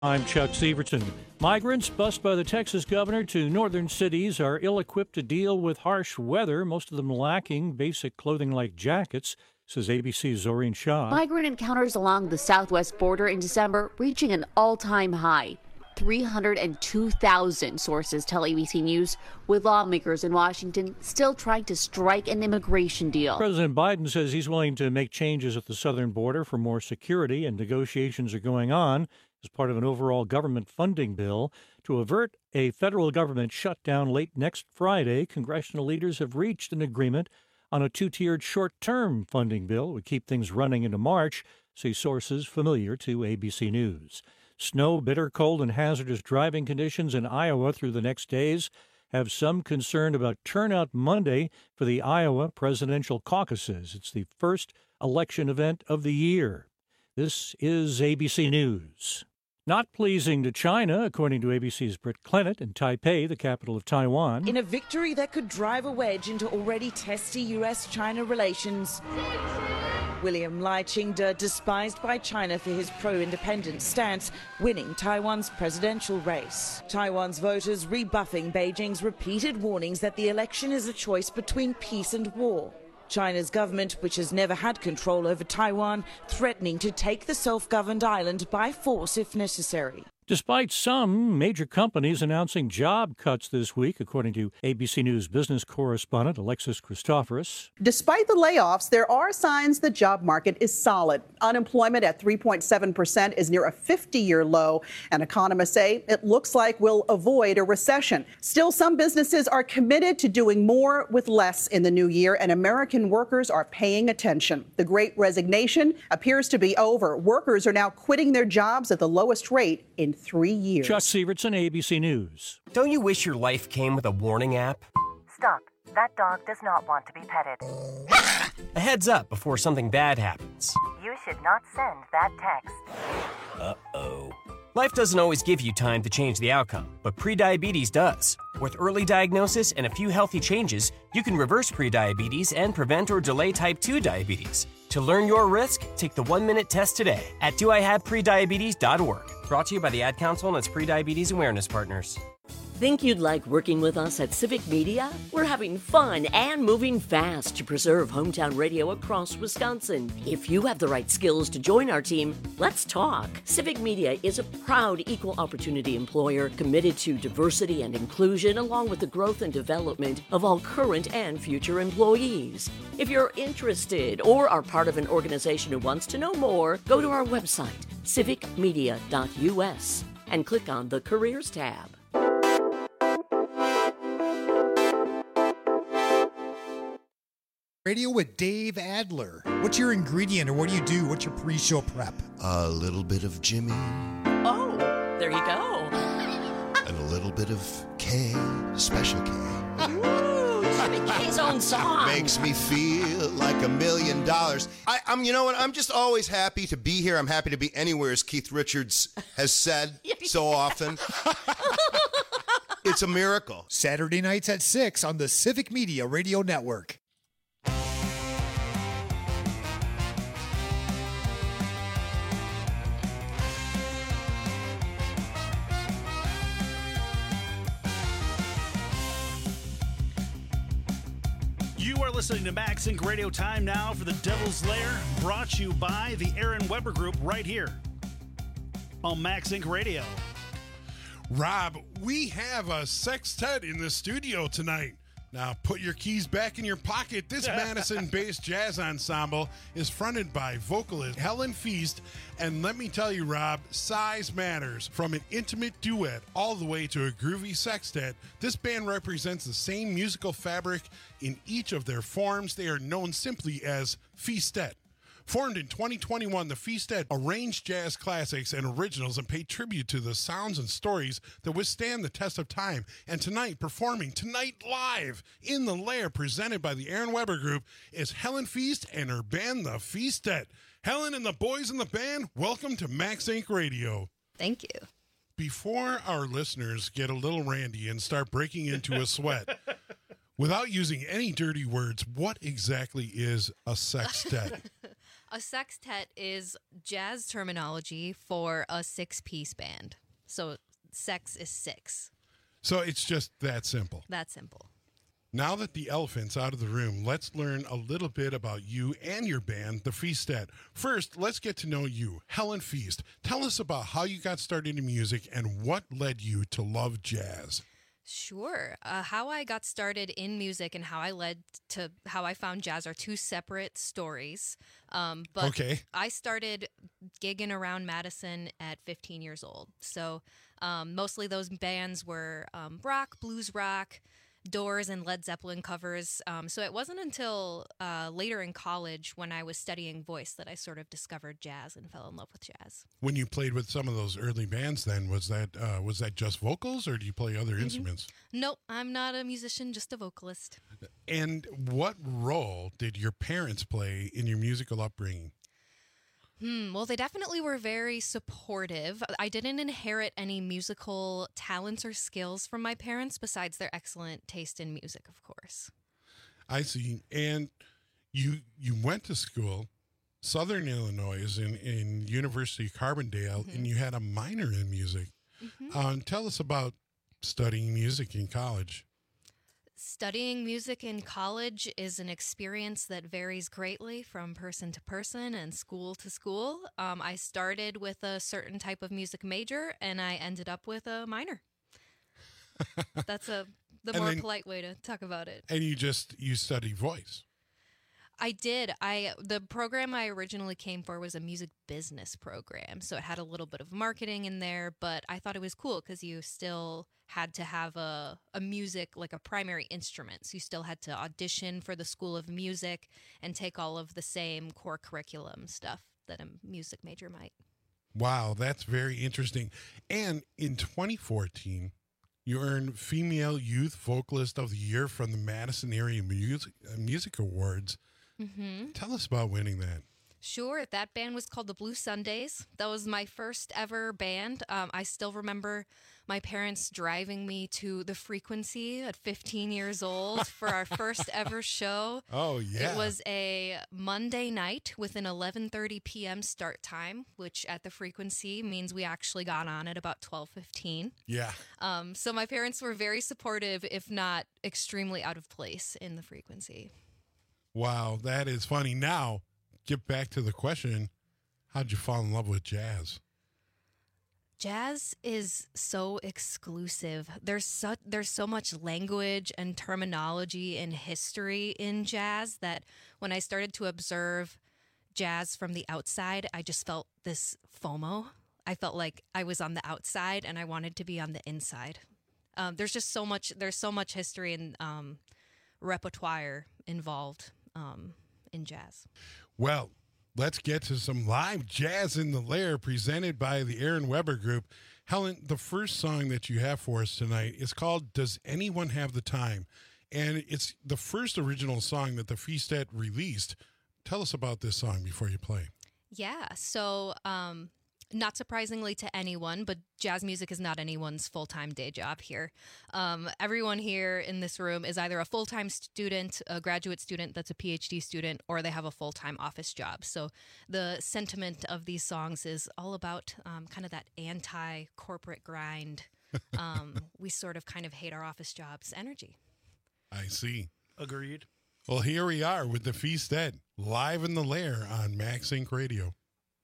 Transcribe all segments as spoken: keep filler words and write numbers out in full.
I'm Chuck Severson. Migrants bused by the Texas governor to northern cities are ill-equipped to deal with harsh weather, most of them lacking basic clothing like jackets, says A B C's Zorin Shah. Migrant encounters along the southwest border in December reaching an all-time high. three hundred two thousand, sources tell A B C News, with lawmakers in Washington still trying to strike an immigration deal. President Biden says he's willing to make changes at the southern border for more security, and negotiations are going on as part of an overall government funding bill. To avert a federal government shutdown late next Friday, congressional leaders have reached an agreement on a two-tiered short-term funding bill. It would keep things running into March, say sources familiar to A B C News. Snow, bitter cold, and hazardous driving conditions in Iowa through the next days have some concern about turnout Monday for the Iowa presidential caucuses. It's the first election event of the year. This is A B C News. Not pleasing to China, according to A B C's Britt Clennett in Taipei, the capital of Taiwan. In a victory that could drive a wedge into already testy U S China relations. William Lai Ching-te, despised by China for his pro-independence stance, winning Taiwan's presidential race. Taiwan's voters rebuffing Beijing's repeated warnings that the election is a choice between peace and war. China's government, which has never had control over Taiwan, threatening to take the self-governed island by force if necessary. Despite some major companies announcing job cuts this week, according to A B C News business correspondent Alexis Christoforous. Despite the layoffs, there are signs the job market is solid. Unemployment at three point seven percent is near a fifty-year low, and economists say it looks like we'll avoid a recession. Still, some businesses are committed to doing more with less in the new year, and American workers are paying attention. The Great Resignation appears to be over. Workers are now quitting their jobs at the lowest rate in three years. Chuck Severson, A B C News. Don't you wish your life came with a warning app? Stop. That dog does not want to be petted. A heads up before something bad happens. You should not send that text. Uh-oh. Life doesn't always give you time to change the outcome, but prediabetes does. With early diagnosis and a few healthy changes, you can reverse prediabetes and prevent or delay type two diabetes. To learn your risk, take the one-minute test today at do I have prediabetes dot org. Brought to you by the Ad Council and its Prediabetes Awareness Partners. Think you'd like working with us at Civic Media? We're having fun and moving fast to preserve hometown radio across Wisconsin. If you have the right skills to join our team, let's talk. Civic Media is a proud equal opportunity employer committed to diversity and inclusion, along with the growth and development of all current and future employees. If you're interested or are part of an organization who wants to know more, go to our website, civic media dot u s, and click on the Careers tab. Radio with Dave Adler. What's your ingredient, or what do you do? What's your pre-show prep? A little bit of Jimmy. Oh, there you go. And a little bit of K, Special K. Ooh, Jimmy K's own song. Makes me feel like a million dollars. I, I'm, you know what? I'm just always happy to be here. I'm happy to be anywhere, as Keith Richards has said so often. It's a miracle. Saturday nights at six on the Civic Media Radio Network. You are listening to MaxInc Radio. Time now for the Devil's Lair, brought to you by the Aaron Weber Group right here on MaxInc Radio. Rob, we have a sextet in the studio tonight. Now, put your keys back in your pocket. This Madison-based jazz ensemble is fronted by vocalist Helen Feast. And let me tell you, Rob, size matters. From an intimate duet all the way to a groovy sextet, this band represents the same musical fabric in each of their forms. They are known simply as Feastet. Formed in twenty twenty-one, the Feastet arranged jazz classics and originals and paid tribute to the sounds and stories that withstand the test of time. And tonight, performing tonight live in the Lair, presented by the Aaron Weber Group, is Helen Feast and her band, the Feastet. Helen and the boys in the band, welcome to MaxInc Radio. Thank you. Before our listeners get a little randy and start breaking into a sweat, without using any dirty words, what exactly is a sextet? A sextet is jazz terminology for a six-piece band. So sex is six. So it's just that simple. That simple. Now that the elephant's out of the room, let's learn a little bit about you and your band, the Feastet. First, let's get to know you. Helen Feast, tell us about how you got started in music and what led you to love jazz. Sure. Uh, how I got started in music and how I led to how I found jazz are two separate stories. Um, but okay. I started gigging around Madison at fifteen years old. So um, mostly those bands were um, rock, blues rock, Doors and Led Zeppelin covers. Um, so it wasn't until uh, later in college when I was studying voice that I sort of discovered jazz and fell in love with jazz. When you played with some of those early bands then, was that uh, was that just vocals or do you play other mm-hmm. instruments? Nope, I'm not a musician, just a vocalist. And what role did your parents play in your musical upbringing? Hmm, well, they definitely were very supportive. I didn't inherit any musical talents or skills from my parents besides their excellent taste in music, of course. I see. And you you went to school, Southern Illinois, in, in University of Carbondale, mm-hmm. and you had a minor in music. Mm-hmm. Um, tell us about studying music in college. Studying music in college is an experience that varies greatly from person to person and school to school. Um, I started with a certain type of music major, and I ended up with a minor. That's a the more then, polite way to talk about it. And you just you study voice. I did. I the program I originally came for was a music business program, so it had a little bit of marketing in there, but I thought it was cool because you still had to have a, a music, like a primary instrument. So you still had to audition for the School of Music and take all of the same core curriculum stuff that a music major might. Wow, that's very interesting. And in twenty fourteen, you earned Female Youth Vocalist of the Year from the Madison Area Music, Music Awards. Mm-hmm. Tell us about winning that. Sure. That band was called the Blue Sundays. That was my first ever band. Um, I still remember my parents driving me to the Frequency at fifteen years old for our first ever show. Oh, yeah. It was a Monday night with an eleven thirty p.m. start time, which at the Frequency means we actually got on at about twelve fifteen. Yeah. Um, so my parents were very supportive, if not extremely out of place in the Frequency. Wow, that is funny. Now, get back to the question, how'd you fall in love with jazz? Jazz is so exclusive. There's so, there's so much language and terminology and history in jazz that when I started to observe jazz from the outside, I just felt this FOMO. I felt like I was on the outside and I wanted to be on the inside. Um, there's just so much, there's so much history and um, repertoire involved um, in jazz. Well, let's get to some live Jazz in the Lair presented by the Aaron Weber Group. Helen, the first song that you have for us tonight is called Does Anyone Have the Time? And it's the first original song that the Feastet released. Tell us about this song before you play. Yeah, so um, not surprisingly to anyone, but jazz music is not anyone's full-time day job here. Um, everyone here in this room is either a full-time student, a graduate student that's a P H D student, or they have a full-time office job. So the sentiment of these songs is all about um, kind of that anti-corporate grind. Um, we sort of kind of hate our office jobs energy. I see. Agreed. Well, here we are with the Feastet, live in the Lair on Max Inc Radio.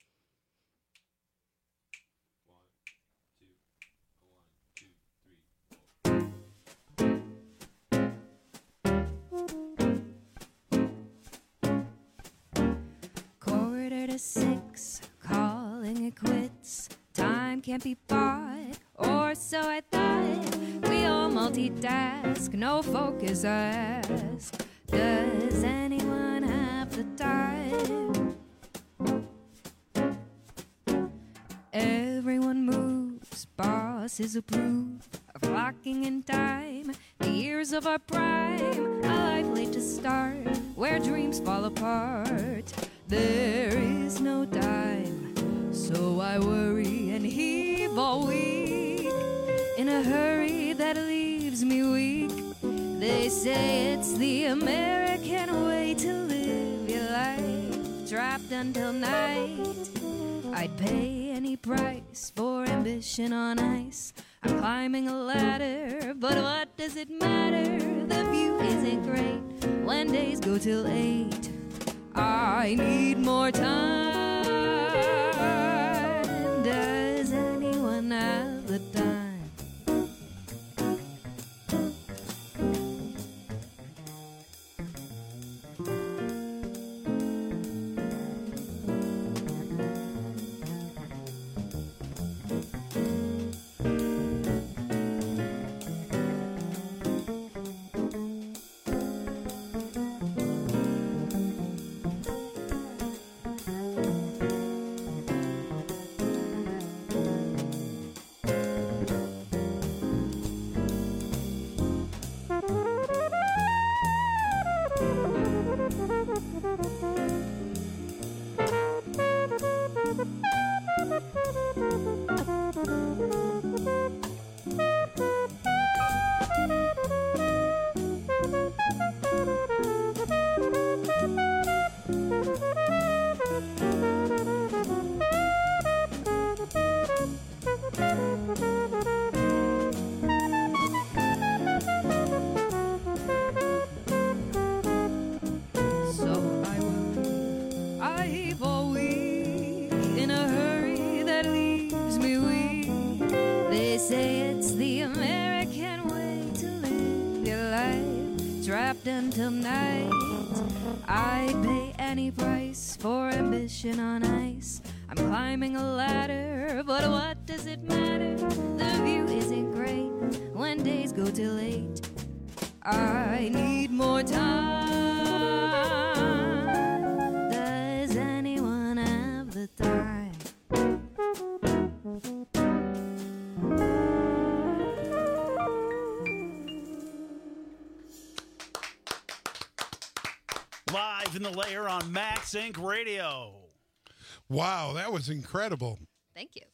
Quarter to six, calling it quits. Time can't be bought, or so I thought. We all multitask, no focus ask. Does anyone have the time? Everyone moves, bosses approve of clocking in time. The years of our prime, a life late to start, where dreams fall apart. There is no time, so I worry and heave all week in a hurry that leaves me weak. They say it's the American way to live your life trapped until night. I'd pay any price for ambition on ice. I'm climbing a ladder, but what does it matter? The view isn't great when days go till eight. I need more time. Does anyone have the time? Until night, I'd pay any price for ambition on ice. I'm climbing a ladder, but what does it matter? The view isn't great when days go till late. I need more time. Does anyone have the time? Live in the Lair on Max Inc Radio. Wow, that was incredible. Thank you.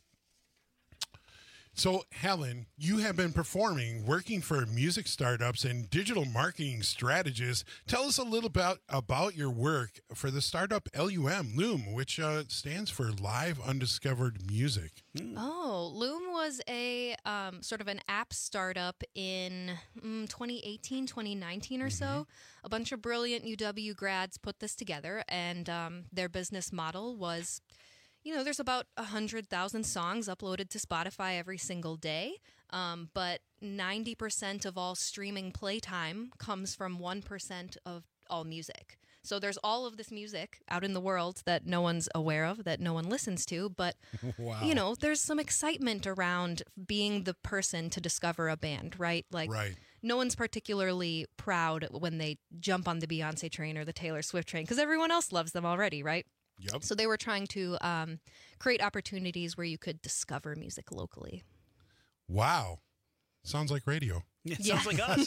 So, Helen, you have been performing, working for music startups and digital marketing strategists. Tell us a little about, about your work for the startup L U M, Loom, which uh, stands for Live Undiscovered Music. Mm. Oh, Loom was a um, sort of an app startup in mm, twenty eighteen, twenty nineteen or mm-hmm. so. A bunch of brilliant U W grads put this together, and um, their business model was... You know, there's about one hundred thousand songs uploaded to Spotify every single day, um, but ninety percent of all streaming playtime comes from one percent of all music. So there's all of this music out in the world that no one's aware of, that no one listens to, but, wow. you know, there's some excitement around being the person to discover a band, right? Like, right. No one's particularly proud when they jump on the Beyonce train or the Taylor Swift train, because everyone else loves them already, right? Yep. So they were trying to um, create opportunities where you could discover music locally. Wow. Sounds like radio. Yeah, yeah. Sounds like us.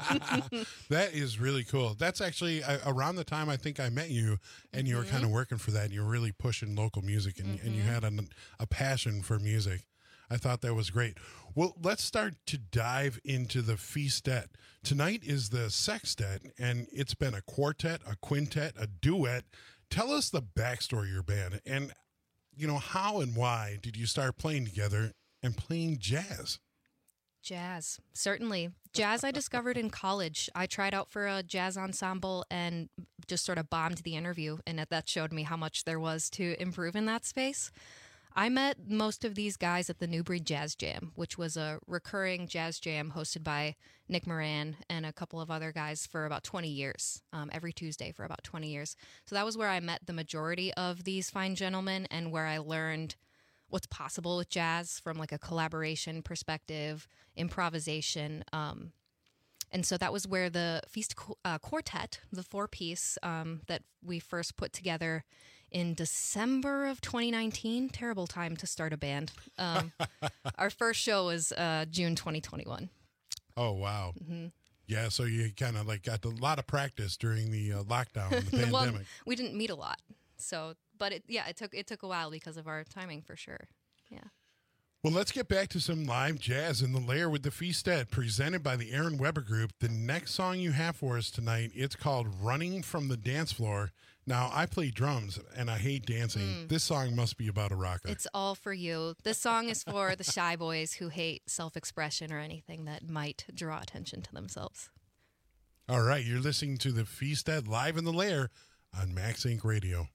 That is really cool. That's actually uh, around the time I think I met you, and you were mm-hmm. kind of working for that, and you were really pushing local music, and, mm-hmm. and you had a, a passion for music. I thought that was great. Well, let's start to dive into the feastet. Tonight is the sextet, and it's been a quartet, a quintet, a duet. Tell us the backstory of your band, and, you know, how and why did you start playing together and playing jazz? Jazz, certainly. Jazz I discovered in college. I tried out for a jazz ensemble and just sort of bombed the interview, and that showed me how much there was to improve in that space. I met most of these guys at the Newbury Jazz Jam, which was a recurring jazz jam hosted by Nick Moran and a couple of other guys for about twenty years, um, every Tuesday for about twenty years. So that was where I met the majority of these fine gentlemen and where I learned what's possible with jazz from like a collaboration perspective, improvisation. Um, and so that was where the Feast uh, Quartet, the four-piece um, that we first put together in December of twenty nineteen. Terrible time to start a band. Um, our first show was uh, June twenty twenty-one. Oh, wow. Mm-hmm. Yeah, so you kind of like got a lot of practice during the uh, lockdown, the pandemic. Well, we didn't meet a lot. So, but it, yeah, it took it took a while because of our timing for sure. Yeah. Well, let's get back to some live jazz in the lair with the Feasted, presented by the Aaron Weber Group. The next song you have for us tonight, it's called Running from the Dance Floor. Now, I play drums, and I hate dancing. Mm. This song must be about a rocker. It's all for you. This song is for the shy boys who hate self-expression or anything that might draw attention to themselves. All right, you're listening to the Feasted live in the lair on Max Inc Radio.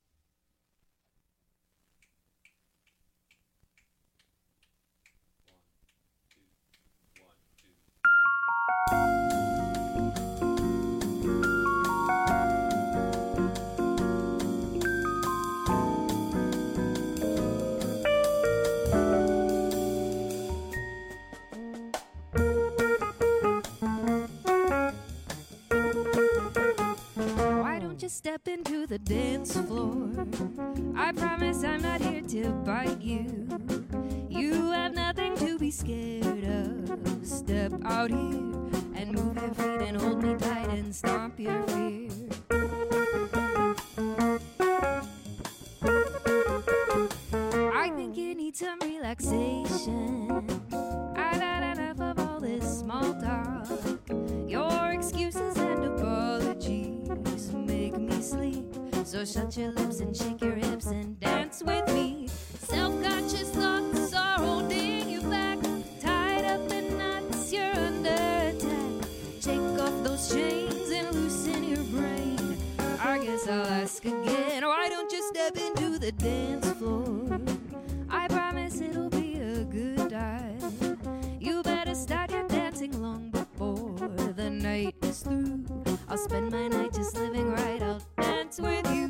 Step into the dance floor. I promise I'm not here to bite you. You have nothing to be scared of. Step out here and move your feet and hold me tight and stomp your fear. I think you need some relaxation. I've had enough of all this small talk. Your excuses and apologies make me sleep. So shut your lips and shake your hips and dance with me. Self-conscious thoughts are holding you back. Tied up in knots, you're under attack. Shake off those chains and loosen your brain. I guess I'll ask again, why don't you step into the dance floor? I promise it'll be a good time. You better start your dancing long before the night is through. I'll spend my night just living right. I'll dance with you.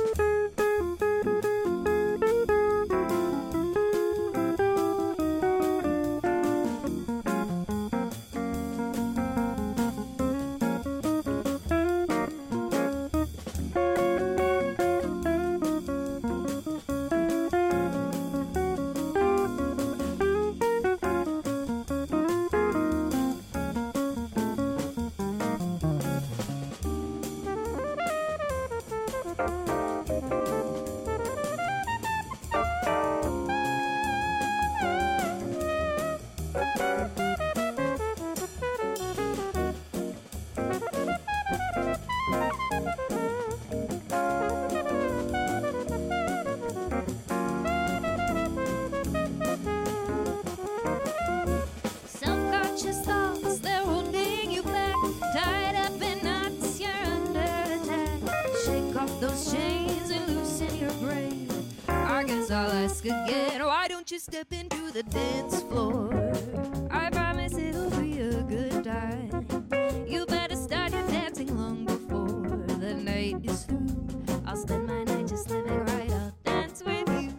Again, why don't you step into the dance floor? I promise it'll be a good time. You better start your dancing long before the night is through. I'll spend my night just living right. I'll dance with you.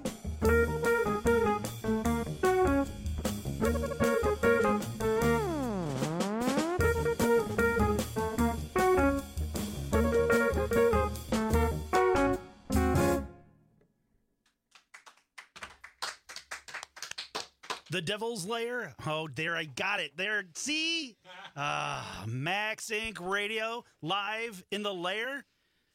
The Devil's Lair. Oh, there, I got it. There, see? Ah, Max Incorporated. Radio, live in the lair.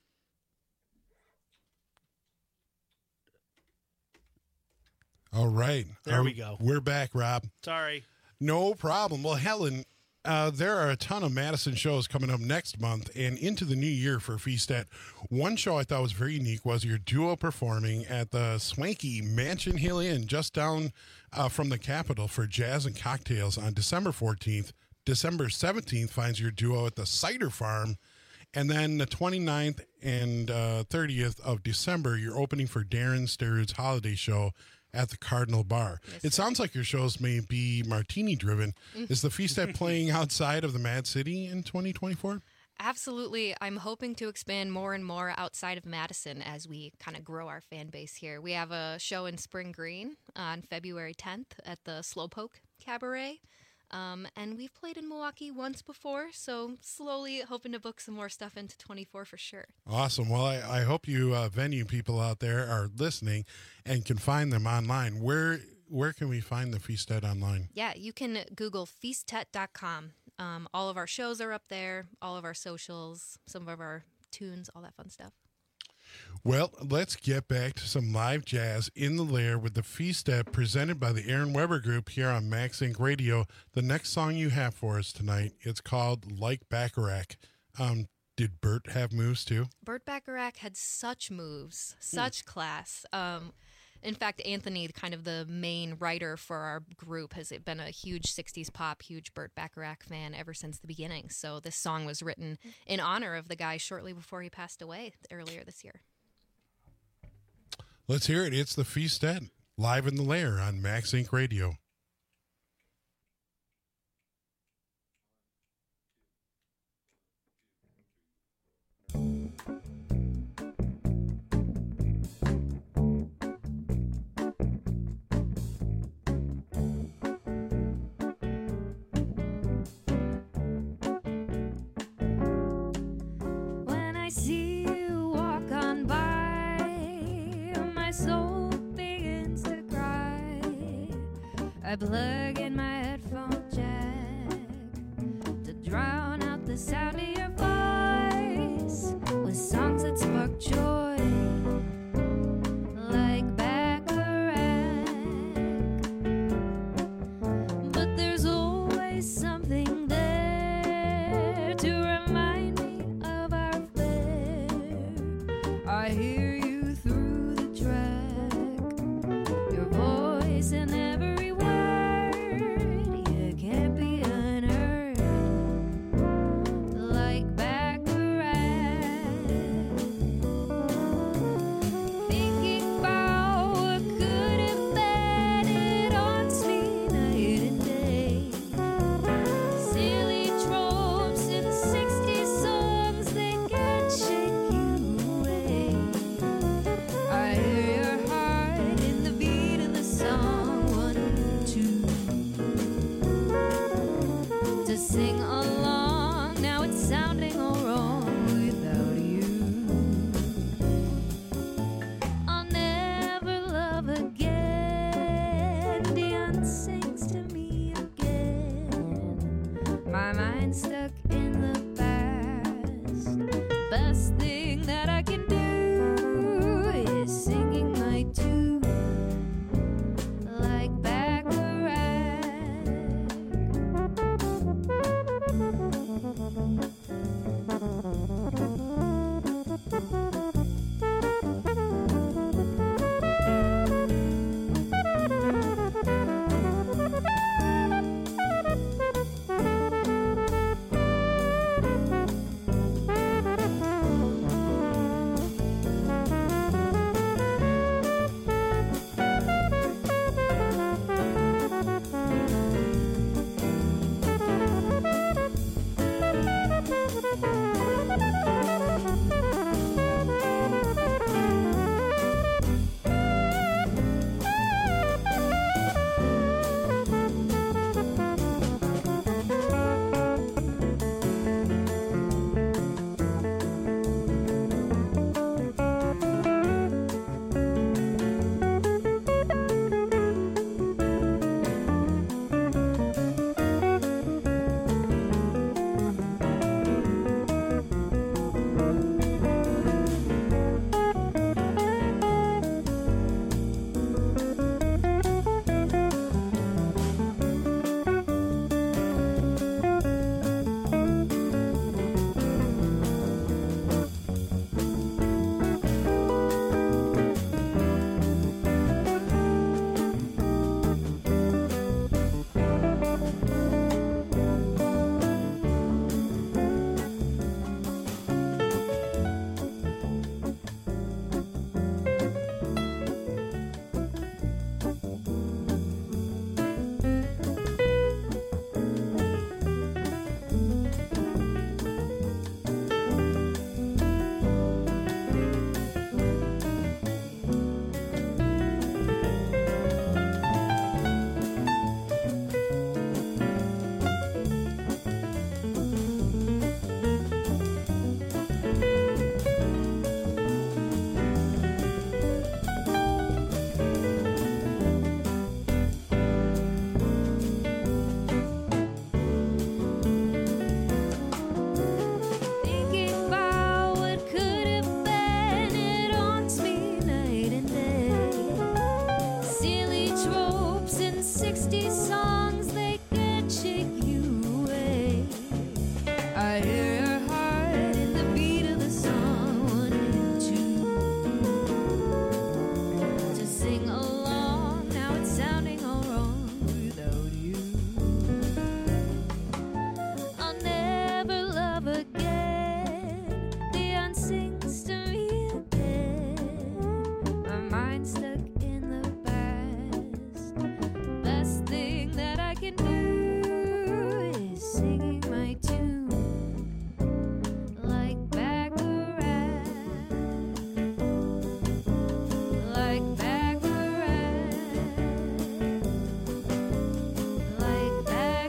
All right. There Are, we go. We're back, Rob. Sorry. No problem. Well, Helen, uh, there are a ton of Madison shows coming up next month and into the new year for Feasted. One show I thought was very unique was your duo performing at the swanky Mansion Hill Inn just down uh, from the Capitol for Jazz and Cocktails on December fourteenth. December seventeenth finds your duo at the Cider Farm. And then the twenty-ninth and uh, thirtieth of December, you're opening for Darren Sturrid's holiday show at the Cardinal Bar. Yes, it sounds like your shows may be martini-driven. Mm. Is the Feasted playing outside of the Mad City in twenty twenty-four? Absolutely. I'm hoping to expand more and more outside of Madison as we kind of grow our fan base here. We have a show in Spring Green on February tenth at the Slowpoke Cabaret. Um, and we've played in Milwaukee once before, so slowly hoping to book some more stuff into twenty-four for sure. Awesome. Well, I, I hope you uh, venue people out there are listening and can find them online. Where where can we find the Feasted online? Yeah, you can Google feastet dot com. Um, all of our shows are up there, all of our socials, some of our tunes, all that fun stuff. Well, let's get back to some live jazz in the Lair with the Feast Step presented by the Aaron Weber Group here on Max Inc Radio. The next song you have for us tonight, it's called Like Bacharach. Um, did Bert have moves too? Burt Bacharach had such moves, such mm. class. Um, in fact, Anthony, kind of the main writer for our group, has been a huge sixties pop, huge Burt Bacharach fan ever since the beginning. So this song was written in honor of the guy shortly before he passed away earlier this year. Let's hear it. It's the Feast Step, live in the Lair on Max Inc Radio. When I see you walk on by, my soul begins to cry. I plug in my headphone jack to drown out the sound of your voice with songs that spark joy, like Bacharach. But there's always something there to remind me of our affair. I hear you through the track, your voice in every word. You can't be unheard, like Bacharach. Thinking about what could have been, it haunts me night and day. Silly tropes in sixties songs, they can't shake you away. I hear your heart in the beat of the song, one, two. To sing along, now it's sounding all wrong without you. I'll never love again. Dion sings to me again. My mind's stuck in the past. Best thing that I can do is singing my tune, like Bacharach. can do is singing my tune like Baccarat, like Baccarat, like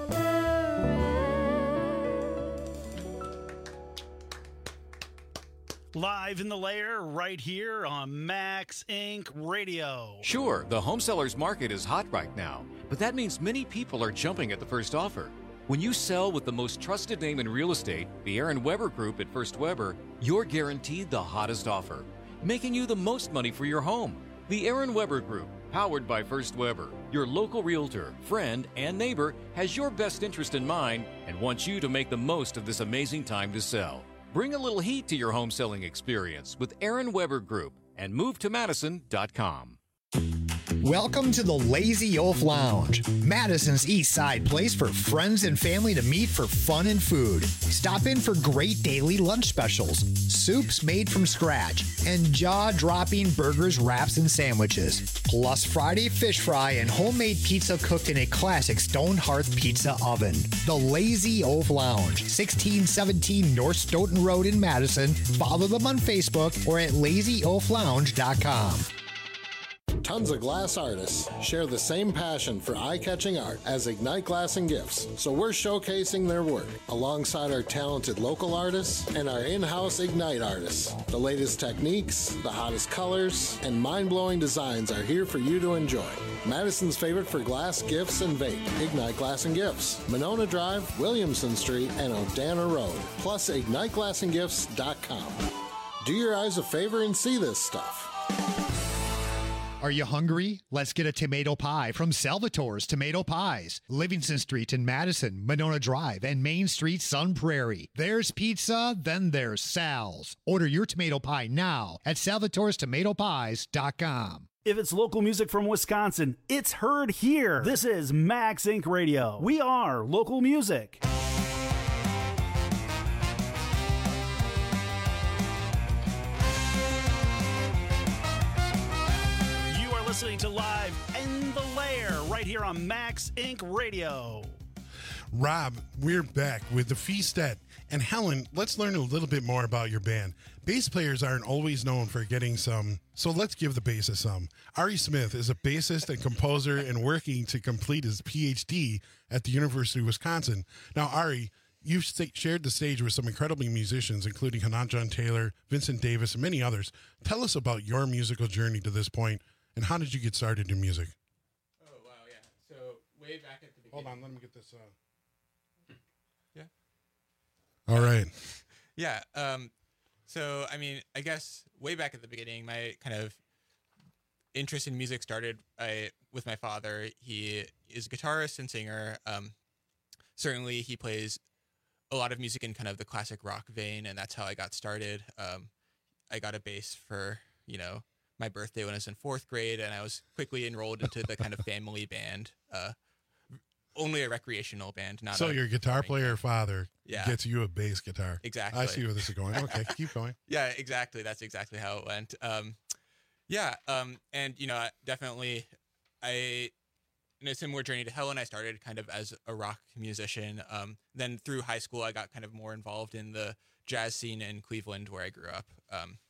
Live in the Lair right here on Max Incorporated. Radio. Sure, the home sellers market is hot right now, but that means many people are jumping at the first offer. When you sell with the most trusted name in real estate, the Aaron Weber Group at First Weber, you're guaranteed the hottest offer, making you the most money for your home. The Aaron Weber Group, powered by First Weber, your local realtor, friend, and neighbor, has your best interest in mind and wants you to make the most of this amazing time to sell. Bring a little heat to your home selling experience with Aaron Weber Group and move to madison dot com. Welcome to the Lazy Wolf Lounge, Madison's East Side place for friends and family to meet for fun and food. Stop in for great daily lunch specials, soups made from scratch, and jaw-dropping burgers, wraps, and sandwiches. Plus Friday fish fry and homemade pizza cooked in a classic stone hearth pizza oven. The Lazy Wolf Lounge, sixteen seventeen North Stoughton Road in Madison. Follow them on Facebook or at lazy wolf lounge dot com. Tons of glass artists share the same passion for eye-catching art as Ignite Glass and Gifts, so we're showcasing their work alongside our talented local artists and our in-house Ignite artists. The latest techniques, the hottest colors, and mind-blowing designs are here for you to enjoy. Madison's favorite for glass, gifts, and vape, Ignite Glass and Gifts, Monona Drive, Williamson Street, and O'Dana Road, plus ignite glass and gifts dot com. Do your eyes a favor and see this stuff. Are you hungry? Let's get a tomato pie from Salvatore's Tomato Pies. Livingston Street in Madison, Monona Drive, and Main Street, Sun Prairie. There's pizza, then there's Sal's. Order your tomato pie now at salvatores tomato pies dot com. If it's local music from Wisconsin, it's heard here. This is Max Incorporated. Radio. We are local music. Listening to Live in the Lair right here on Max Incorporated. Radio. Rob, we're back with the Feastet. And Helen, let's learn a little bit more about your band. Bass players aren't always known for getting some, so let's give the bassist some. Ari Smith is a bassist and composer and working to complete his P H D at the University of Wisconsin. Now, Ari, you've st- shared the stage with some incredible musicians, including Hanan John Taylor, Vincent Davis, and many others. Tell us about your musical journey to this point. And how did you get started in music? Oh, wow, yeah. So, way back at the beginning. Hold on, let me get this. Uh... Yeah. All right. Yeah. Um, so, I mean, I guess way back at the beginning, my kind of interest in music started I, with my father. He is a guitarist and singer. Um, certainly, he plays a lot of music in kind of the classic rock vein, and that's how I got started. Um, I got a bass for, you know, my birthday when I was in fourth grade, and I was quickly enrolled into the kind of family band, uh, only a recreational band. Not so a your guitar player father yeah. gets you a bass guitar. Exactly. I see where this is going. Okay, keep going. Yeah, exactly. That's exactly how it went. Um, yeah, um, and you know, definitely, I in a similar journey to Helen, I started kind of as a rock musician. Um, then through high school, I got kind of more involved in the jazz scene in Cleveland, where I grew up. Um,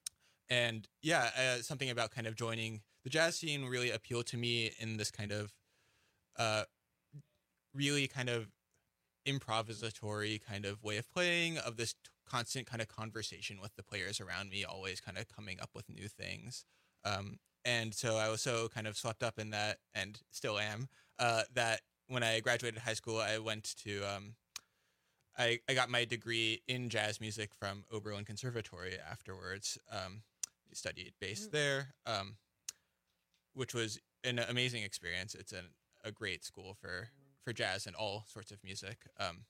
And yeah, uh, something about kind of joining the jazz scene really appealed to me in this kind of uh, really kind of improvisatory kind of way of playing, of this t- constant kind of conversation with the players around me, always kind of coming up with new things. Um, and so I was so kind of swept up in that, and still am, uh, that when I graduated high school, I went to, um, I, I got my degree in jazz music from Oberlin Conservatory afterwards. Um, studied bass there, um, which was an amazing experience. It's an, a great school for, for jazz and all sorts of music. Um,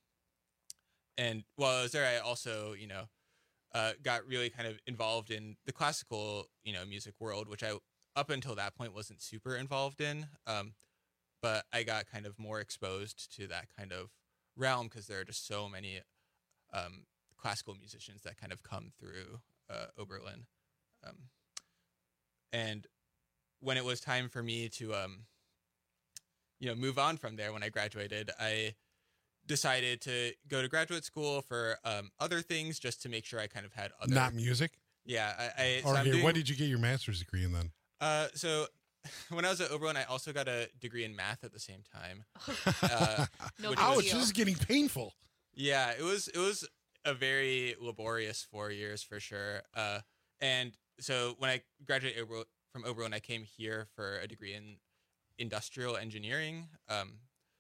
and while I was there, I also, you know, uh, got really kind of involved in the classical, you know, music world, which I, up until that point, wasn't super involved in. Um, but I got kind of more exposed to that kind of realm because there are just so many um, classical musicians that kind of come through uh, Oberlin. Um, and when it was time for me to um, you know, move on from there when I graduated, I decided to go to graduate school for um, other things just to make sure I kind of had other. Not music? Yeah. I, I, so or I'm here, doing, what did you get your master's degree in then? Uh, so when I was at Oberlin, I also got a degree in math at the same time. Uh, no Ouch, this is getting painful. Yeah, it was, it was a very laborious four years for sure. Uh, and so when I graduated Ober- from Oberlin, I came here for a degree in industrial engineering. Um,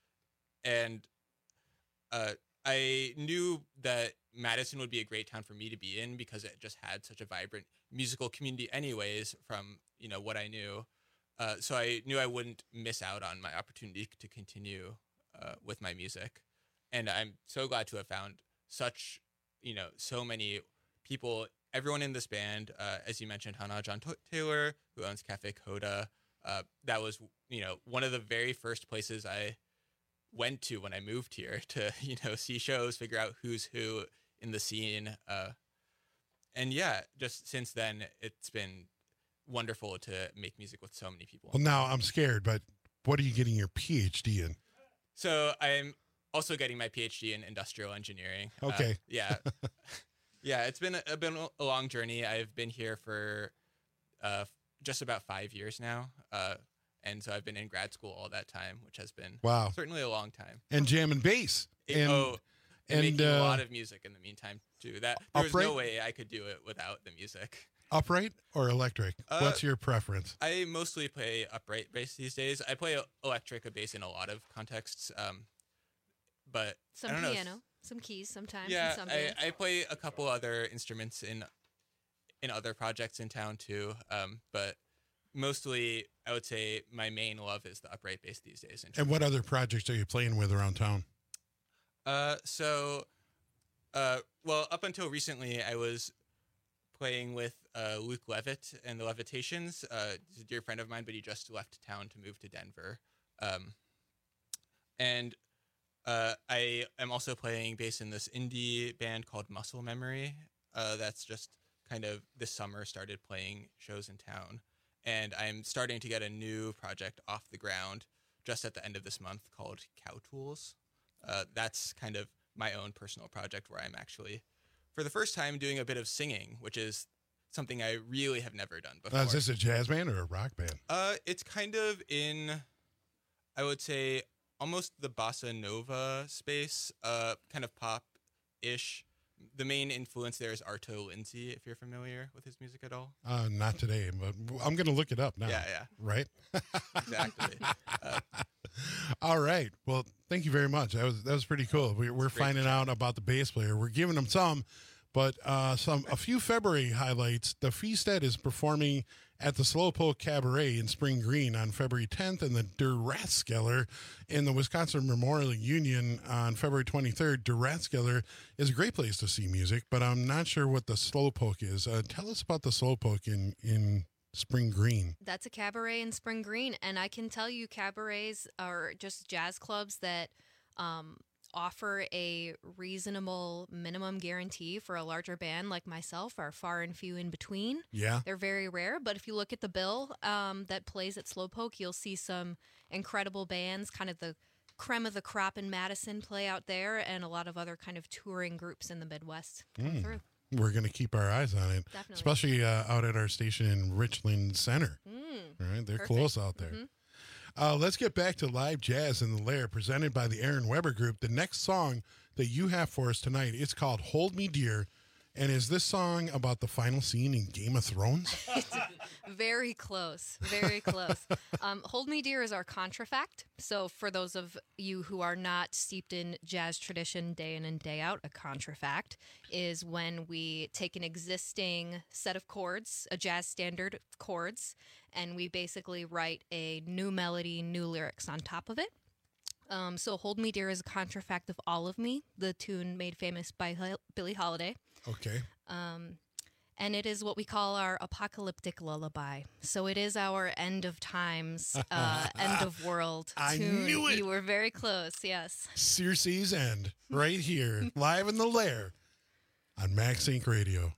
and uh, I knew that Madison would be a great town for me to be in because it just had such a vibrant musical community anyways from, you know, what I knew. Uh, so I knew I wouldn't miss out on my opportunity to continue uh, with my music. And I'm so glad to have found such, you know, so many people, everyone in this band, uh, as you mentioned, Hannah John T- Taylor, who owns Cafe Coda. Uh, that was, you know, one of the very first places I went to when I moved here to, you know, see shows, figure out who's who in the scene. Uh, and yeah, just since then, it's been wonderful to make music with so many people. Well, now I'm scared, but what are you getting your P H D in? So I'm also getting my P H D in industrial engineering. Okay. Uh, yeah. yeah, it's been a, been a long journey. I've been here for uh, just about five years now. Uh, and so I've been in grad school all that time, which has been wow. certainly a long time. And jam and bass. It, and, oh, and, and making uh, a lot of music in the meantime, too. That There was upright? no way I could do it without the music. Upright or electric? Uh, What's your preference? I mostly play upright bass these days. I play electric bass in a lot of contexts, um, but Some I don't know. piano, some keys sometimes. Yeah, in some I, bands. I play a couple other instruments in in other projects in town too, um, but mostly I would say my main love is the upright bass these days. And what other projects are you playing with around town? Uh, so, uh, well, up until recently, I was playing with uh, Luke Levitt and the Levitations. Uh, he's a dear friend of mine, but he just left town to move to Denver. Um, and uh, I am also playing bass in this indie band called Muscle Memory. Uh, that's just kind of this summer started playing shows in town. And I'm starting to get a new project off the ground just at the end of this month called Cow Tools. Uh, that's kind of my own personal project where I'm actually, for the first time, doing a bit of singing, which is something I really have never done before. Uh, is this a jazz band or a rock band? Uh, it's kind of in, I would say, almost the bossa nova space, uh, kind of pop-ish. The main influence there is Arto Lindsay, if you're familiar with his music at all. Uh, not today, but I'm going to look it up now. Yeah, yeah. Right? Exactly. Uh, All right. Well, thank you very much. That was that was pretty cool. We, we're finding out about the bass player. We're giving him some, but uh, some a few February highlights. The Feasted is performing at the Slowpoke Cabaret in Spring Green on February tenth, and the Der Rathskeller in the Wisconsin Memorial Union on February twenty-third. Der Rathskeller is a great place to see music, but I'm not sure what the Slowpoke is. Uh, tell us about the Slowpoke in in Spring Green. That's a cabaret in Spring Green, and I can tell you cabarets are just jazz clubs that um, offer a reasonable minimum guarantee for a larger band like myself are far and few in between. Yeah. They're very rare, but if you look at the bill um, that plays at Slowpoke, you'll see some incredible bands, kind of the creme of the crop in Madison play out there, and a lot of other kind of touring groups in the Midwest come Mm. through. We're going to keep our eyes on it, Definitely. especially uh, out at our station in Richland Center. Mm, All right, they're perfect. close out there. Mhm. Uh, let's get back to live jazz in the Lair, presented by the Aaron Weber Group. The next song that you have for us tonight, it's called "Hold Me Dear," and is this song about the final scene in Game of Thrones? Very close, very close. um, Hold Me Dear is our contrafact. So for those of you who are not steeped in jazz tradition day in and day out, a contrafact is when we take an existing set of chords, a jazz standard chords, and we basically write a new melody, new lyrics on top of it. Um, so Hold Me Dear is a contrafact of All of Me, the tune made famous by Hil- Billie Holiday. Okay. Um, and it is what we call our apocalyptic lullaby. So it is our end of times, uh, end of world I tune. knew it. You were very close, yes. Circe's End, right here, live in the Lair on Max Inc Radio.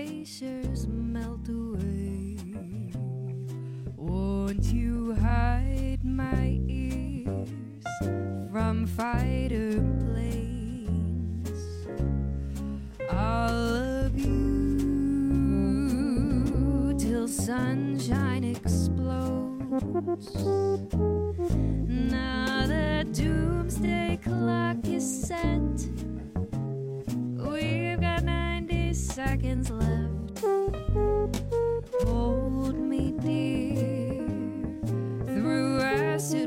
glaciers melt away, won't you hide my ears from fighter planes? I'll love you till sunshine explodes. Now the doomsday clock is set. We've got ninety seconds left. Hold me dear through acid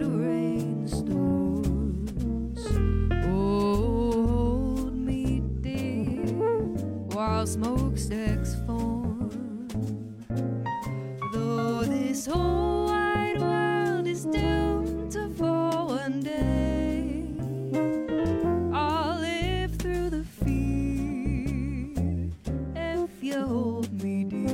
rainstorms. Oh, hold me dear while smokestacks form. Though this whole wide world is doomed to fall one day, I'll live through the fear if you hold me dear.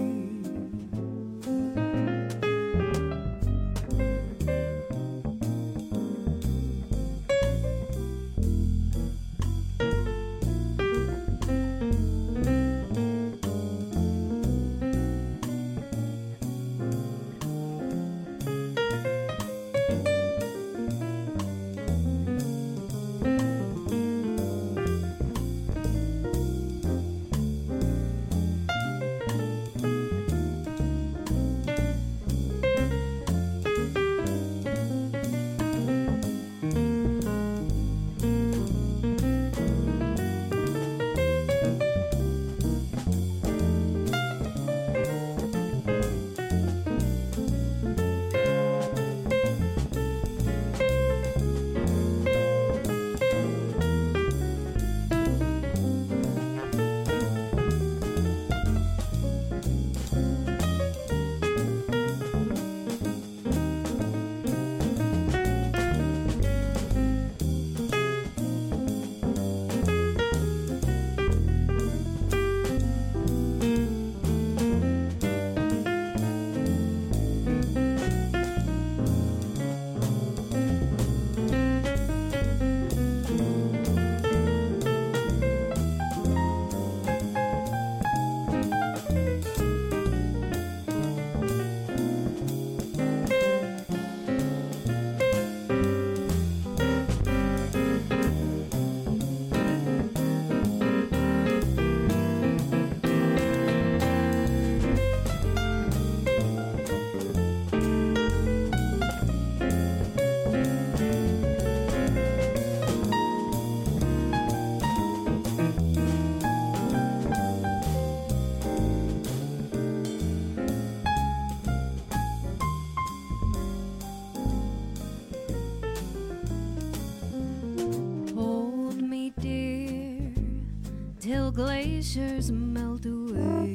Till glaciers melt away,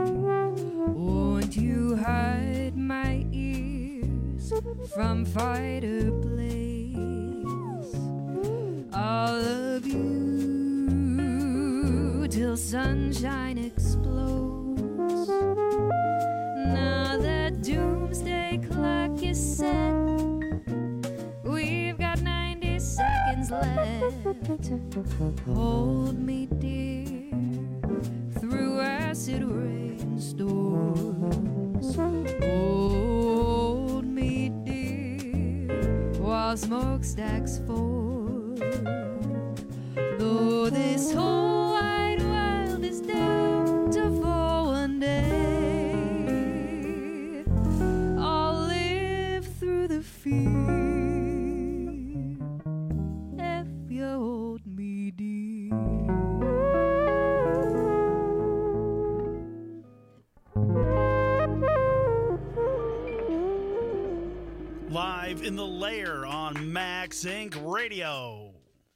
won't you hide my ears from fighter planes? I'll love you till sunshine explodes. Now the doomsday clock is set. We've got ninety seconds left. Hold me dear through acid rainstorms. Hold me dear while smokestacks form. Though this whole wide world is doomed to fall one day, I'll live through the fear if you hold me dear. Live in the Lair on Max Incorporated. Radio.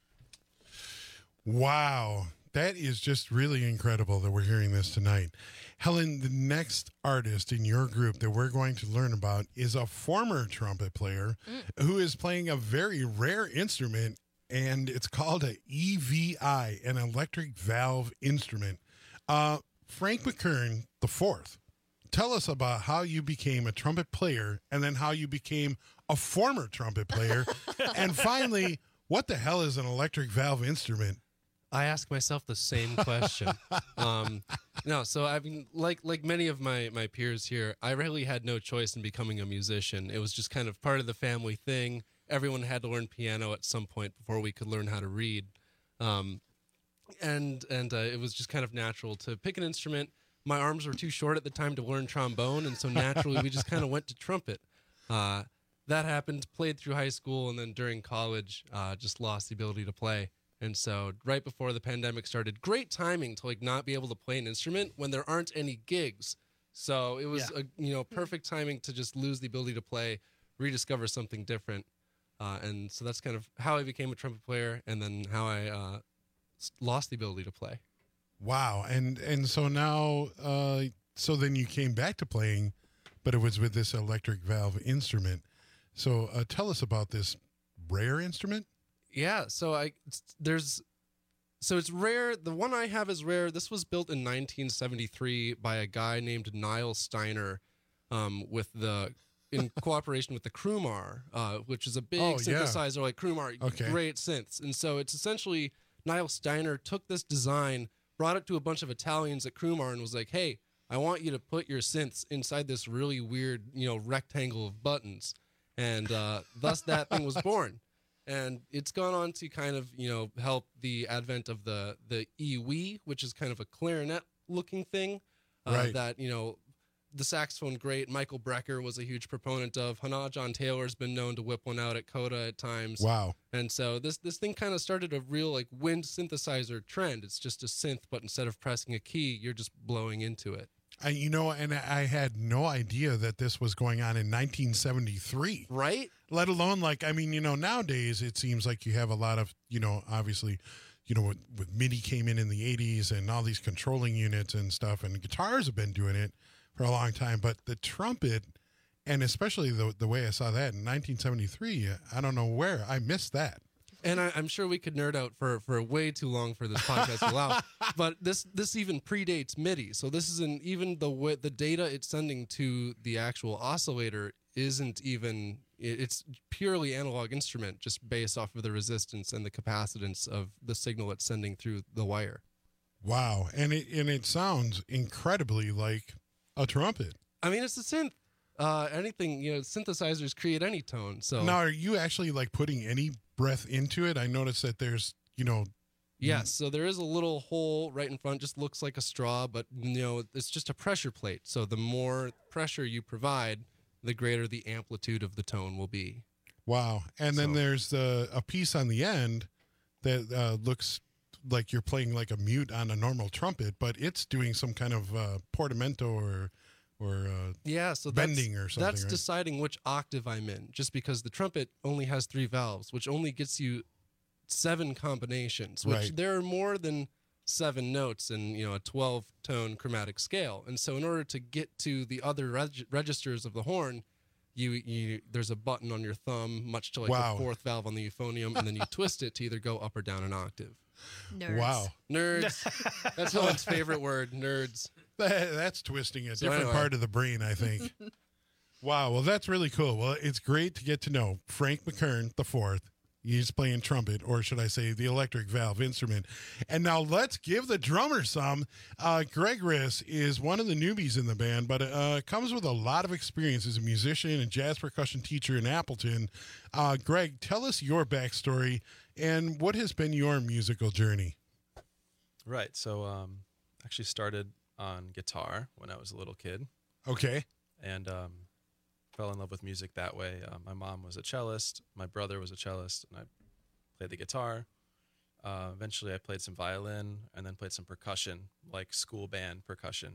Wow. That is just really incredible that we're hearing this tonight. Helen, the next artist in your group that we're going to learn about is a former trumpet player mm. who is playing a very rare instrument, and it's called a E V I, an electric valve instrument. Uh, Frank McKern the fourth, tell us about how you became a trumpet player and then how you became a former trumpet player. And finally, what the hell is an electric valve instrument? I ask myself the same question. um, no, so I mean, like like many of my my peers here, I really had no choice in becoming a musician. It was just kind of part of the family thing. Everyone had to learn piano at some point before we could learn how to read, um, and and uh, it was just kind of natural to pick an instrument. My arms were too short at the time to learn trombone, and so naturally we just kind of went to trumpet. Uh, that happened, played through high school, and then during college, uh, just lost the ability to play. And so right before the pandemic started, great timing to like not be able to play an instrument when there aren't any gigs. So it was, Yeah. a, you know, perfect timing to just lose the ability to play, rediscover something different. Uh, and so that's kind of how I became a trumpet player, and then how I uh, s- lost the ability to play. Wow. And and so now, uh, so then you came back to playing, but it was with this electric valve instrument. So uh, tell us about this rare instrument. Yeah, so I it's, there's so it's rare. The one I have is rare. This was built in nineteen seventy-three by a guy named Niall Steiner, um, with the in cooperation with the Krumar, uh, which is a big Oh, yeah. synthesizer like Krumar, Okay. great synths. And so it's essentially Niall Steiner took this design, brought it to a bunch of Italians at Krumar, and was like, "Hey, I want you to put your synths inside this really weird, you know, rectangle of buttons," and uh, thus that thing was born. And it's gone on to kind of, you know, help the advent of the the E-Wee, which is kind of a clarinet-looking thing uh, Right. that, you know, the saxophone great Michael Brecker was a huge proponent of. Hannah John Taylor's been known to whip one out at Coda at times. Wow. And so this this thing kind of started a real like wind synthesizer trend. It's just a synth, but instead of pressing a key, you're just blowing into it. I, you know, and I had no idea that this was going on in nineteen seventy-three. Right? Let alone, like, I mean, you know, nowadays it seems like you have a lot of, you know, obviously, you know, with, with MIDI came in in the eighties and all these controlling units and stuff, and guitars have been doing it for a long time. But the trumpet, and especially the the way I saw that in nineteen seventy-three, I don't know where I missed that. And I, I'm sure we could nerd out for, for way too long for this podcast to allow. But this this even predates MIDI. So this isn't even the way, the data it's sending to the actual oscillator isn't even, it- it's purely analog instrument, just based off of the resistance and the capacitance of the signal it's sending through the wire. Wow, and it and it sounds incredibly like a trumpet. I mean, it's a synth. Uh, anything, you know, synthesizers create any tone. So Now, are you actually like putting any breath into it? I noticed that there's, you know, yes, so there is a little hole right in front, just looks like a straw, but you know, it's just a pressure plate. So the more pressure you provide, the greater the amplitude of the tone will be. wow. And then So- there's the a piece on the end that uh, looks like you're playing like a mute on a normal trumpet, but it's doing some kind of uh, portamento or or uh, Yeah, so bending that's, or something. that's right? deciding which octave I'm in, just because the trumpet only has three valves, which only gets you seven combinations, which Right. there are more than seven notes in, you know, a twelve tone chromatic scale. And so in order to get to the other reg- registers of the horn, you, you there's a button on your thumb, much to like Wow. the fourth valve on the euphonium, and then you twist it to either go up or down an octave. Nerds. Wow. Nerds. That's Helen's favorite word, nerds. That- that's twisting a So different anyway. part of the brain, I think. Wow. Well, that's really cool. Well, it's great to get to know Frank McKern the fourth. He's playing trumpet, or should I say, the electric valve instrument. And now let's give the drummer some. Uh, Greg Riss is one of the newbies in the band, but uh, comes with a lot of experience as a musician and jazz percussion teacher in Appleton. Uh, Greg, tell us your backstory and what has been your musical journey. Right. So, um, actually started on guitar when I was a little kid. Okay. And um, fell in love with music that way. Um, my mom was a cellist. My brother was a cellist, and I played the guitar. Uh, eventually, I played some violin, and then played some percussion, like school band percussion,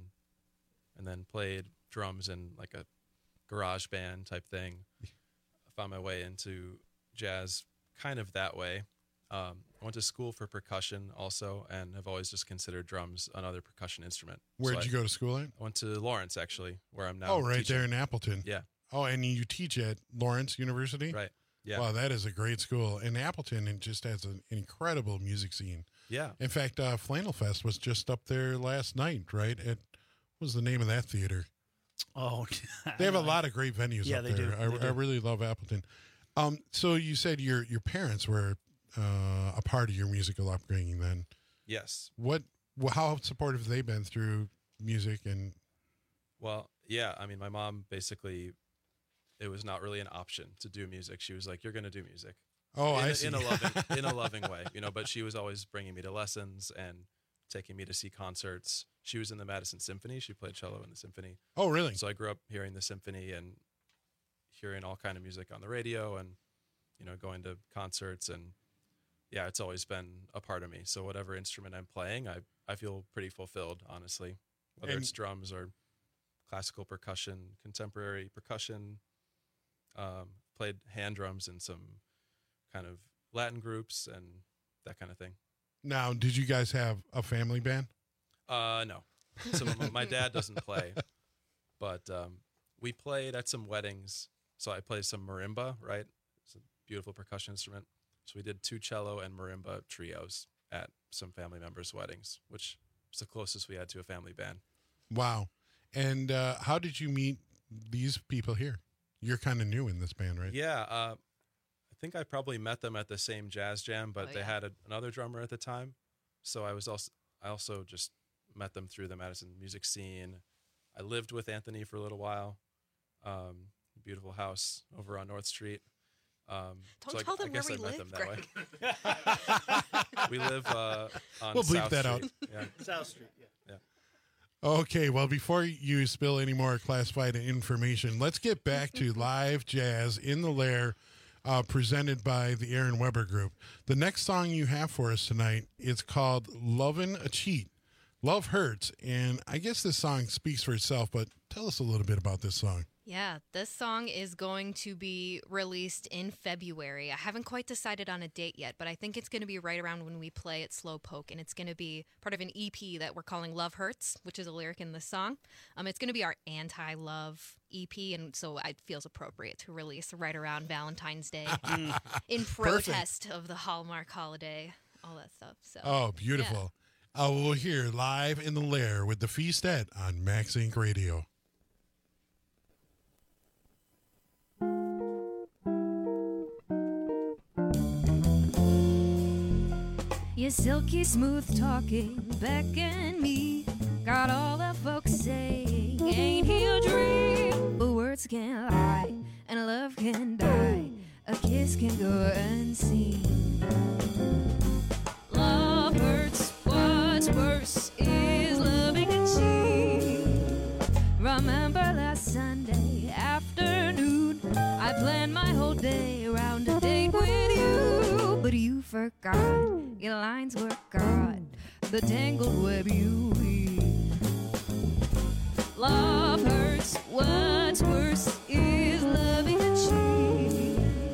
and then played drums in like a garage band type thing. I found my way into jazz kind of that way. Um, I went to school for percussion also, and have always just considered drums another percussion instrument. Where'd So you I- go to school at? I went to Lawrence, actually, where I'm now. Oh, right teaching. there in Appleton. Yeah. Oh, and you teach at Lawrence University? Right. Yeah. Wow, that is a great school. And Appleton, it just has an incredible music scene. Yeah. In fact, uh, Flannel Fest was just up there last night, right? At, what was the name of that theater? Oh, They have a lot of great venues Yeah, up they there. do. I, They do. I really love Appleton. Um, so you said your your parents were uh, a part of your musical upbringing then. Yes. What? wh- How supportive have they been through music and? Well, yeah. I mean, my mom basically, it was not really an option to do music. She was like, "You're going to do music." Oh, in, I a- see. In a loving, in a loving way, you know. But she was always bringing me to lessons and taking me to see concerts. She was in the Madison Symphony. She played cello in the symphony. Oh, really? So I grew up hearing the symphony and hearing all kind of music on the radio, and you know, going to concerts. And yeah, it's always been a part of me. So whatever instrument I'm playing, I I feel pretty fulfilled, honestly. Whether And- it's drums or classical percussion, contemporary percussion. Um, played hand drums in some kind of Latin groups and that kind of thing. Now, did you guys have a family band? Uh, no. So my, my dad doesn't play, but um, we played at some weddings. So I played some marimba, right? It's a beautiful percussion instrument. So we did two cello and marimba trios at some family members' weddings, which was the closest we had to a family band. Wow. And uh, how did you meet these people here? You're kind of new in this band, right? Yeah, uh, I think I probably met them at the same jazz jam, but Oh, they yeah. had a, another drummer at the time. So I was also I also just met them through the Madison music scene. I lived with Anthony for a little while. Um, beautiful house over on North Street. Um, Don't so I, tell them I guess where I we met live, them that way. We live uh, on We'll bleep South that Street. out. Yeah. South Street, yeah. Yeah. Okay, well, before you spill any more classified information, let's get back to live jazz in the Lair, uh, presented by the Aaron Weber Group. The next song you have for us tonight is called "Lovin' a Cheat." Love hurts, and I guess this song speaks for itself. But tell us a little bit about this song. Yeah, this song is going to be released in February. I haven't quite decided on a date yet, but I think it's going to be right around when we play at Slowpoke, and it's going to be part of an E P that we're calling Love Hurts, which is a lyric in the song. Um, it's going to be our anti-love E P, and so it feels appropriate to release right around Valentine's Day in protest of the Hallmark holiday, all that stuff. So, Oh, beautiful. Uh, we'll hear live in the Lair with the Feastet on Max Inc Radio. Your silky smooth talking beckon me. Got all the folks saying, ain't he a dream? But words can lie and love can die. A kiss can go unseen. Love hurts, what's worse is loving a cheat. Remember last Sunday afternoon, I planned my whole day around a date with you. But you forgot, your lines were caught, the tangled web you weave. Love hurts, what's worse is loving a cheat.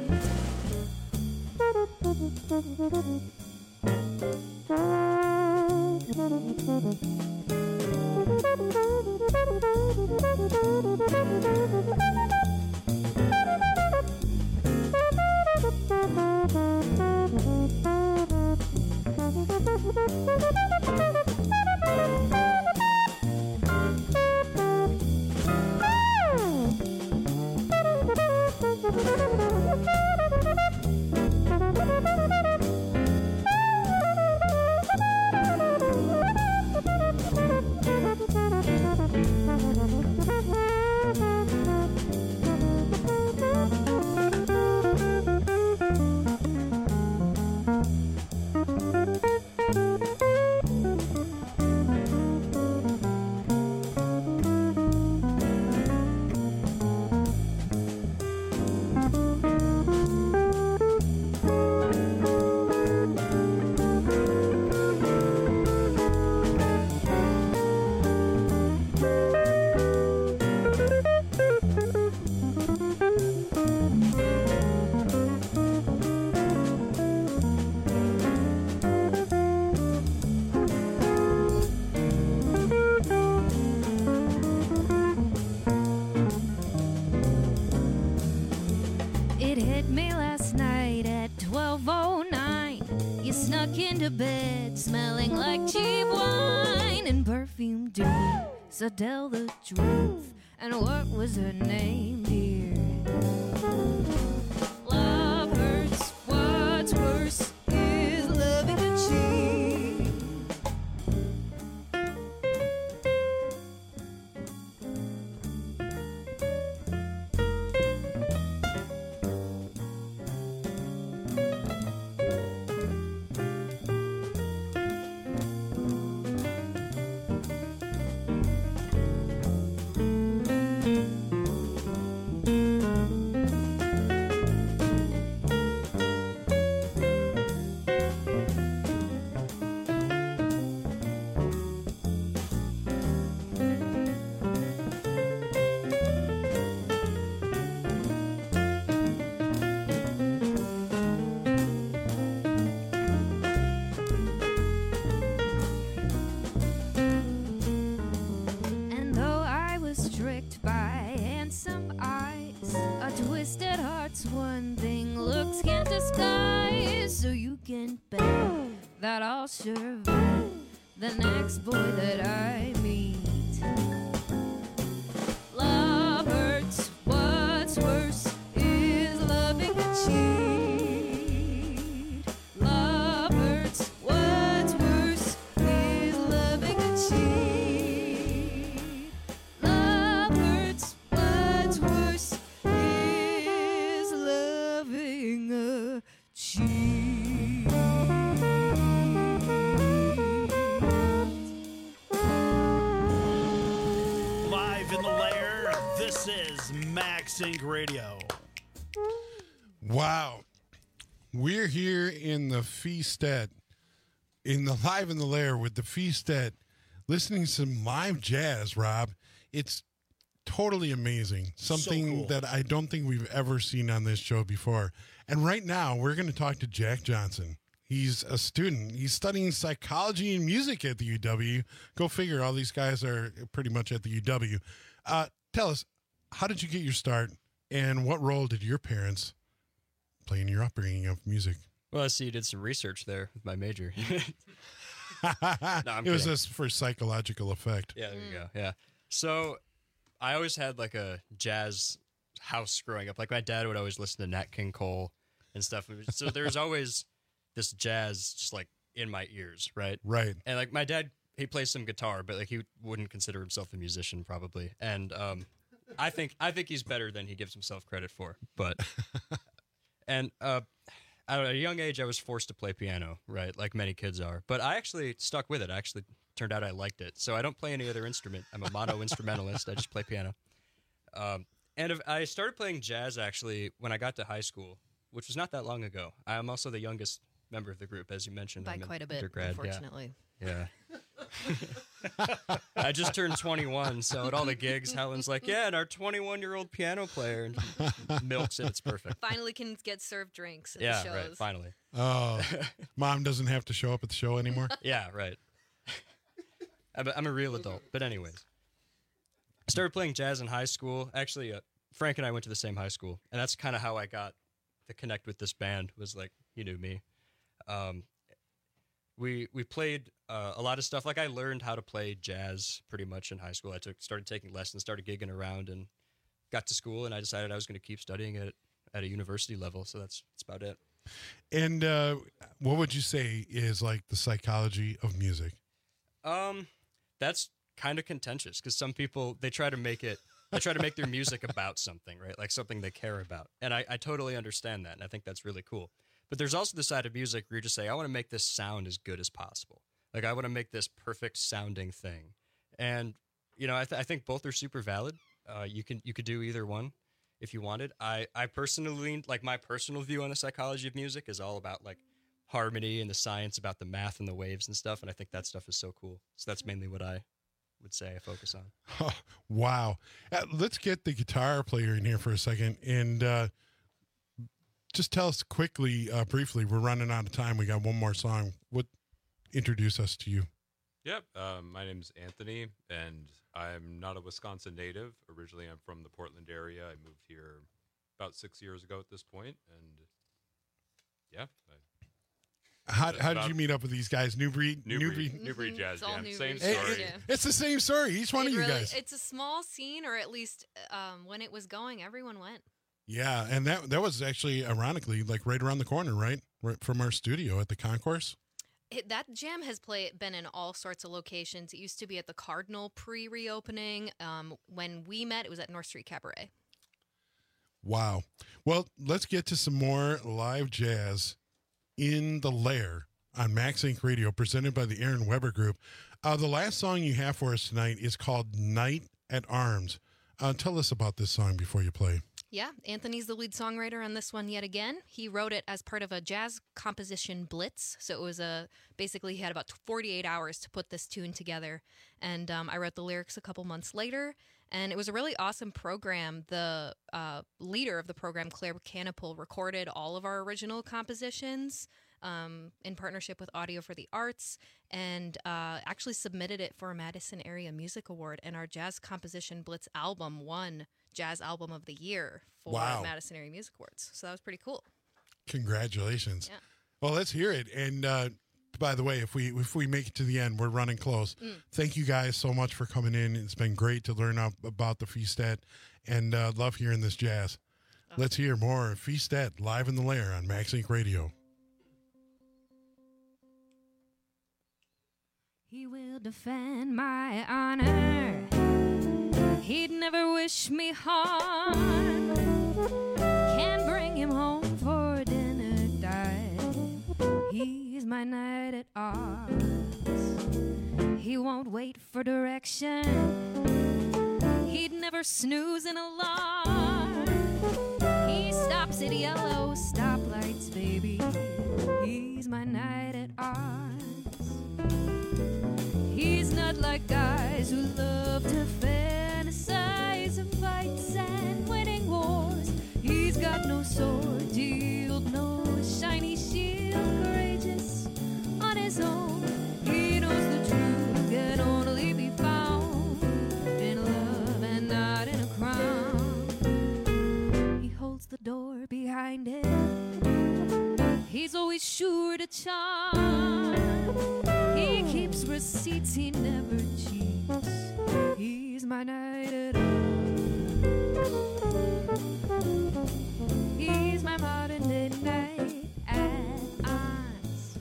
It hit me last night at twelve oh nine. You snuck into bed smelling like cheap wine and perfume dew. So tell the truth. And what was her name, dear? Love hurts, what's worse is loving a cheat. the next boy that I meet. Love hurts, what's worse is loving a cheat. Love hurts, what's worse is loving a cheat. Love hurts, what's worse is loving a cheat. Live in the lair, this is Max Inc Radio. Wow. We're here in the Feasted, in the Live in the Lair with the Feasted, listening to some live jazz, Rob. It's totally amazing. Something cool. that I don't think we've ever seen on this show before. And right now, we're going to talk to Jack Johnson. He's a student. He's studying psychology and music at the U W. Go figure, all these guys are pretty much at the U W. Uh, tell us, how did you get your start, and what role did your parents play in your upbringing of music? Well, I see you did some research there with my major. No, I'm it was kidding. this for psychological effect. Yeah, there you go. Yeah. So I always had like a jazz house growing up. Like my dad would always listen to Nat King Cole and stuff. So there's always this jazz just like in my ears, right? Right. And like my dad, he plays some guitar, but like he wouldn't consider himself a musician probably. And um, I think I think he's better than he gives himself credit for. But and uh, at a young age, I was forced to play piano, right? Like many kids are. But I actually stuck with it. I actually turned out I liked it. So I don't play any other instrument. I'm a mono instrumentalist. I just play piano. Um, and if, I started playing jazz actually when I got to high school, which was not that long ago. I'm also the youngest member of the group, as you mentioned. By I'm an quite a bit, undergrad. unfortunately. Yeah. yeah. I just turned twenty-one, so at all the gigs, Helen's like, yeah, and our twenty-one-year-old piano player, and milks it. It's perfect. Finally can get served drinks at Yeah, the shows. right, finally. Oh, mom doesn't have to show up at the show anymore? Yeah, right. I'm a, I'm a real adult. But anyways, I started playing jazz in high school. Actually, uh, Frank and I went to the same high school, and that's kind of how I got to connect with this band, was like, he knew me. Um, we we played uh, a lot of stuff. Like I learned how to play jazz pretty much in high school. I took started taking lessons, started gigging around, and got to school, and I decided I was going to keep studying it at a university level. So that's that's about it. And uh, what would you say is like the psychology of music? Um, that's kind of contentious because some people, they try to make it, they try to make their music about something, right? Like something they care about. And I, I totally understand that. And I think that's really cool. But there's also the side of music where you just say, I want to make this sound as good as possible. Like I want to make this perfect sounding thing. And, you know, I, th- I think both are super valid. Uh, you can, you could do either one if you wanted. I, I personally, like my personal view on the psychology of music is all about like harmony and the science about the math and the waves and stuff. And I think that stuff is so cool. So that's mainly what I would say I focus on. Oh, wow. Uh, let's get the guitar player in here for a second. And uh, just tell us quickly, uh, briefly, we're running out of time. We got one more song. What introduce us to you? Yep. Um, my name's Anthony, and I'm not a Wisconsin native. Originally, I'm from the Portland area. I moved here about six years ago at this point, and yeah. I, How, that's how did about- you meet up with these guys? New Breed? New Breed, New Breed Jazz It's all Jam. New Same Breed. story. It- it- it's the same story. Each one It of you really- guys. It's a small scene, or at least um, when it was going, everyone went. Yeah, and that that was actually, ironically, like right around the corner, right? Right from our studio at the Concourse. It, that jam has play, been in all sorts of locations. It used to be at the Cardinal pre-reopening. Um, when we met, it was at North Street Cabaret. Wow. Well, let's get to some more live jazz in the Lair on Max Inc Radio, presented by the Aaron Weber Group. Uh, the last song you have for us tonight is called Night at Arms. Uh, tell us about this song before you play. Yeah, Anthony's the lead songwriter on this one yet again. He wrote it as part of a jazz composition blitz. So it was a basically he had about forty-eight hours to put this tune together. And um, I wrote the lyrics a couple months later. And it was a really awesome program. The uh, leader of the program, Claire Canapel, recorded all of our original compositions um, in partnership with Audio for the Arts, and uh, actually submitted it for a Madison Area Music Award. And our Jazz Composition Blitz album won Jazz Album of the Year for Wow. Madison Area Music Awards. So that was pretty cool. Congratulations. Yeah. Well, let's hear it. And uh, by the way, if we if we make it to the end, we're running close. Mm. Thank you guys so much for coming in. It's been great to learn up about the Feastet, and uh, love hearing this jazz. Oh. Let's hear more Feastet live in the Lair on Max Inc Radio. He will defend my honor. He'd never wish me harm. Can't bring him home for dinner, died. He's my knight at arms. He won't wait for direction. He'd never snooze an alarm. He stops at yellow stoplights, baby. He's my knight at arms. He's not like guys who love to fantasize of fights and winning wars. He's got no sword to yield, no shiny shield, courageous on his own. He knows the truth can only be found in love and not in a crown. He holds the door behind him. He's always sure to charm. He keeps receipts, he never cheats. He's my knight at arms. He's my modern day knight at arms.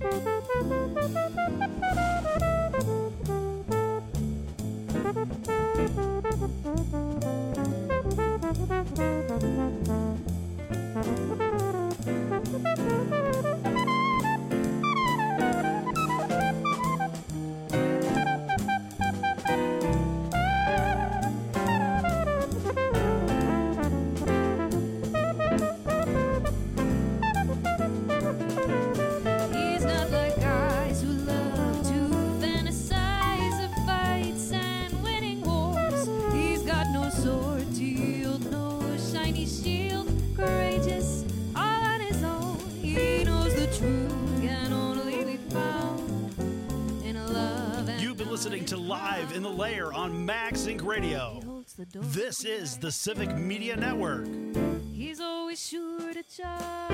He's not like guys who love to fantasize of fights and winning wars. He's got no sword to yield, no shiny shield, courageous all on his own. He knows the truth can only be found in a love and You've been listening to Live in the Lair on Max Inc Radio. This is the Civic Media Network. he's always sure to charge.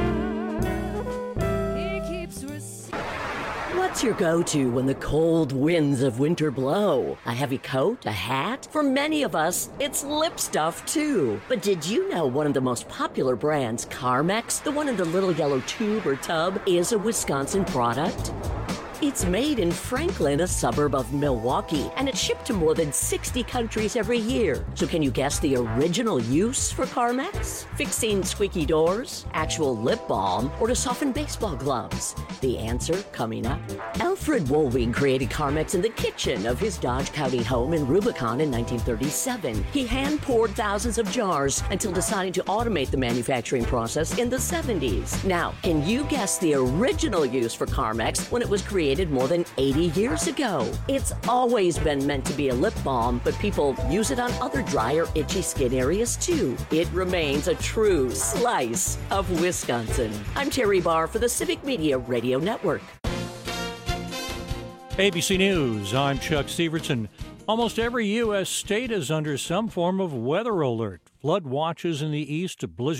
He keeps receipts. What's your go-to when the cold winds of winter blow? A heavy coat? A hat? For many of us, it's lip stuff too. But did you know one of the most popular brands, Carmex, the one in the little yellow tube or tub, is a Wisconsin product? It's made in Franklin, a suburb of Milwaukee, and it's shipped to more than sixty countries every year. So can you guess the original use for Carmex? Fixing squeaky doors, actual lip balm, or to soften baseball gloves? The answer coming up. Alfred Woolwing created Carmex in the kitchen of his Dodge County home in Rubicon in nineteen thirty-seven. He hand-poured thousands of jars until deciding to automate the manufacturing process in the seventies. Now, can you guess the original use for Carmex when it was created more than eighty years ago? It's always been meant to be a lip balm, but people use it on other dry or itchy skin areas too. It remains a true slice of Wisconsin. I'm Terry Barr for the Civic Media Radio Network. A B C News, I'm Chuck Steverson. Almost every U S state is under some form of weather alert. Flood watches in the east, blizzard